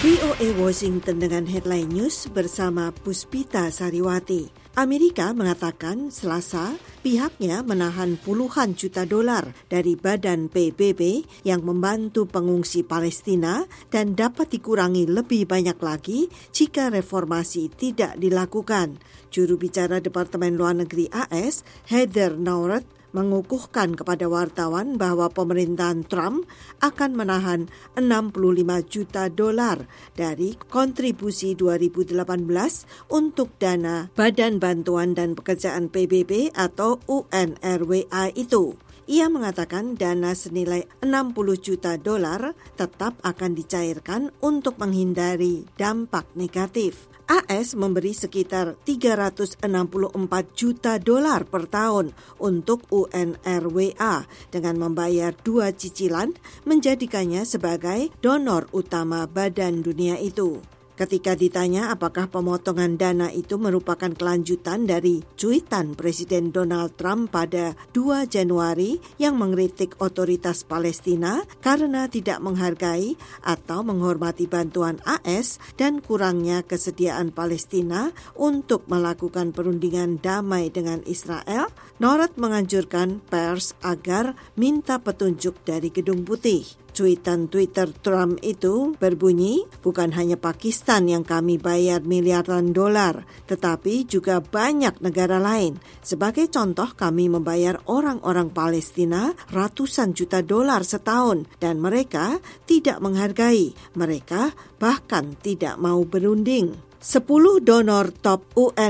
VOA Washington dengan headline news bersama Puspita Sariwati. Amerika mengatakan Selasa pihaknya menahan puluhan juta dolar dari badan PBB yang membantu pengungsi Palestina dan dapat dikurangi lebih banyak lagi jika reformasi tidak dilakukan. Juru bicara Departemen Luar Negeri AS, Heather Nauert, mengukuhkan kepada wartawan bahwa pemerintahan Trump akan menahan 65 juta dolar dari kontribusi 2018 untuk dana Badan Bantuan dan Pekerjaan PBB atau UNRWA itu. Ia mengatakan dana senilai 60 juta dolar tetap akan dicairkan untuk menghindari dampak negatif. AS memberi sekitar 364 juta dolar per tahun untuk UNRWA dengan membayar 2 cicilan menjadikannya sebagai donor utama badan dunia itu. Ketika ditanya apakah pemotongan dana itu merupakan kelanjutan dari cuitan Presiden Donald Trump pada 2 Januari yang mengkritik otoritas Palestina karena tidak menghargai atau menghormati bantuan AS dan kurangnya kesediaan Palestina untuk melakukan perundingan damai dengan Israel, Nauert menganjurkan pers agar minta petunjuk dari Gedung Putih. Cuitan Twitter Trump itu berbunyi, bukan hanya Pakistan yang kami bayar miliaran dolar, tetapi juga banyak negara lain. Sebagai contoh, kami membayar orang-orang Palestina ratusan juta dolar setahun dan mereka tidak menghargai. Mereka bahkan tidak mau berunding. 10 donor top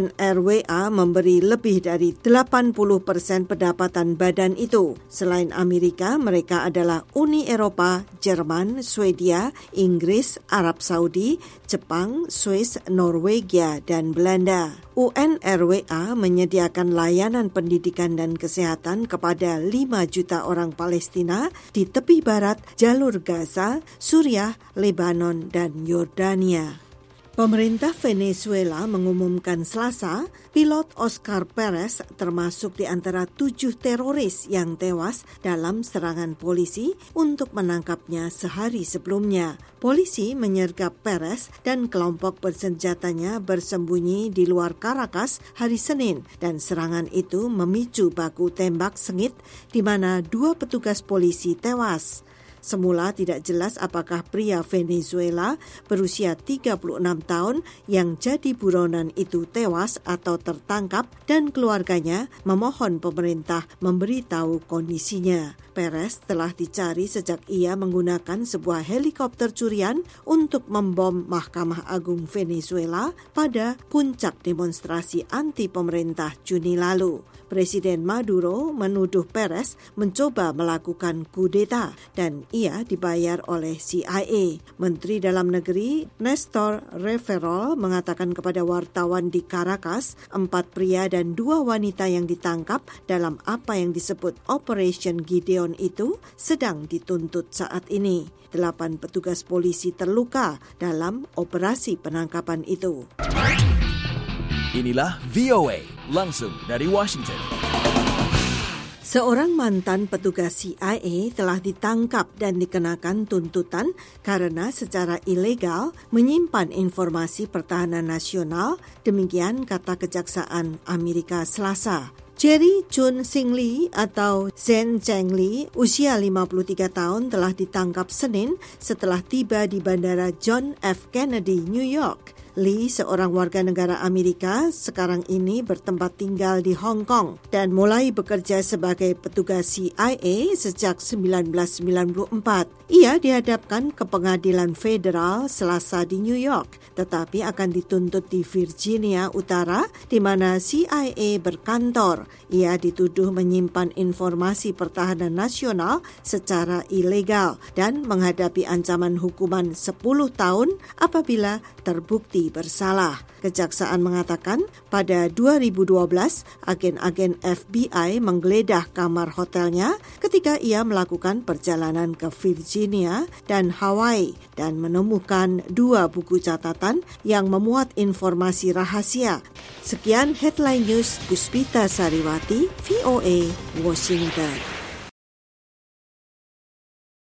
UNRWA memberi lebih dari 80% pendapatan badan itu. Selain Amerika, mereka adalah Uni Eropa, Jerman, Swedia, Inggris, Arab Saudi, Jepang, Swiss, Norwegia, dan Belanda. UNRWA menyediakan layanan pendidikan dan kesehatan kepada 5 juta orang Palestina di tepi barat jalur Gaza, Suriah, Lebanon, dan Yordania. Pemerintah Venezuela mengumumkan Selasa, pilot Oscar Perez termasuk di antara 7 teroris yang tewas dalam serangan polisi untuk menangkapnya sehari sebelumnya. Polisi menyergap Perez dan kelompok bersenjatanya bersembunyi di luar Caracas hari Senin dan serangan itu memicu baku tembak sengit di mana 2 petugas polisi tewas. Semula tidak jelas apakah pria Venezuela berusia 36 tahun yang jadi buronan itu tewas atau tertangkap dan keluarganya memohon pemerintah memberitahu kondisinya. Perez telah dicari sejak ia menggunakan sebuah helikopter curian untuk membom Mahkamah Agung Venezuela pada puncak demonstrasi anti pemerintah Juni lalu. Presiden Maduro menuduh Perez mencoba melakukan kudeta dan ia dibayar oleh CIA. Menteri Dalam Negeri Nestor Reverol mengatakan kepada wartawan di Caracas, 4 pria dan 2 wanita yang ditangkap dalam apa yang disebut Operation Gideon itu sedang dituntut saat ini. 8 petugas polisi terluka dalam operasi penangkapan itu. Inilah VOA, langsung dari Washington. Seorang mantan petugas CIA telah ditangkap dan dikenakan tuntutan karena secara ilegal menyimpan informasi pertahanan nasional, demikian kata Kejaksaan Amerika Selasa. Jerry Chun Sing Lee atau Zhen Cheng Lee, usia 53 tahun, telah ditangkap Senin setelah tiba di Bandara John F. Kennedy, New York. Lee, seorang warga negara Amerika, sekarang ini bertempat tinggal di Hong Kong dan mulai bekerja sebagai petugas CIA sejak 1994. Ia dihadapkan ke pengadilan federal Selasa di New York, tetapi akan dituntut di Virginia Utara, di mana CIA berkantor. Ia dituduh menyimpan informasi pertahanan nasional secara ilegal dan menghadapi ancaman hukuman 10 tahun apabila terbukti bersalah. Kejaksaan mengatakan pada 2012 agen-agen FBI menggeledah kamar hotelnya ketika ia melakukan perjalanan ke Virginia dan Hawaii dan menemukan 2 buku catatan yang memuat informasi rahasia. Sekian Headline News, Puspita Sariwati, VOA, Washington.